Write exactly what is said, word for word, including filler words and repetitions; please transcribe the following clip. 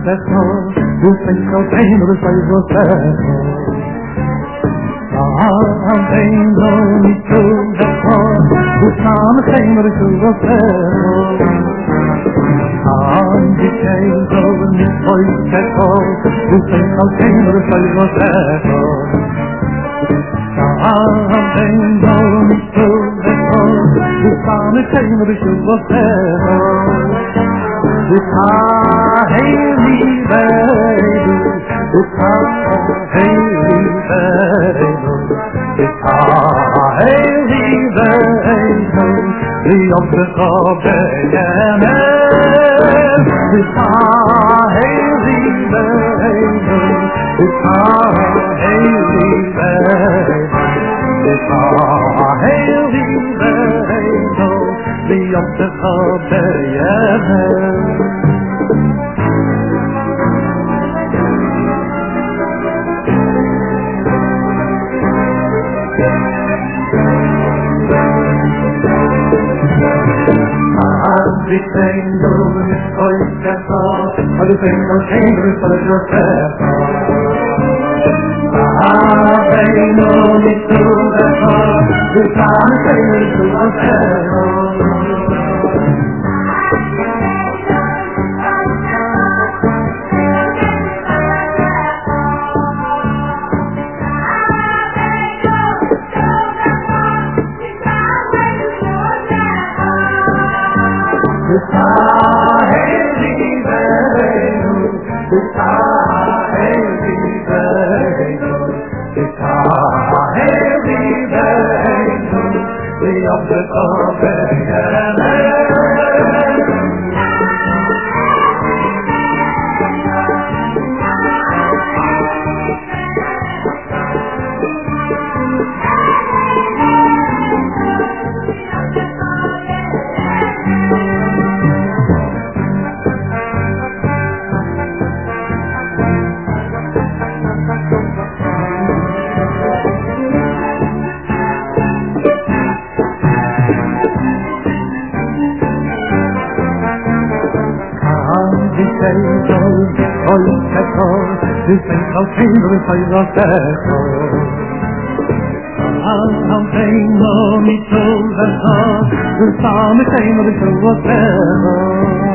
stesso, tu penso tenere sei lo stesso. Avendo mi tu stesso, tu sam tenere tu lo stesso. Dicendo mi poi stesso, tu penso tenere sei lo stesso. Avendo mi tu stesso, tu sam tenere tu lo stesso. It's Haley baby, it's Haley baby, it's Haley baby, the optical baby. It's Haley baby, it's Haley baby, it's Haley baby, the optical baby. Dicendo mi poi stesso, ma dicendo sempre per lo stesso. Avendo mi tu stesso, tu sai sempre tu lo stesso. Tu penso sempre sei lo stesso. Avendo mi tu stesso, tu sai sempre tu lo stesso.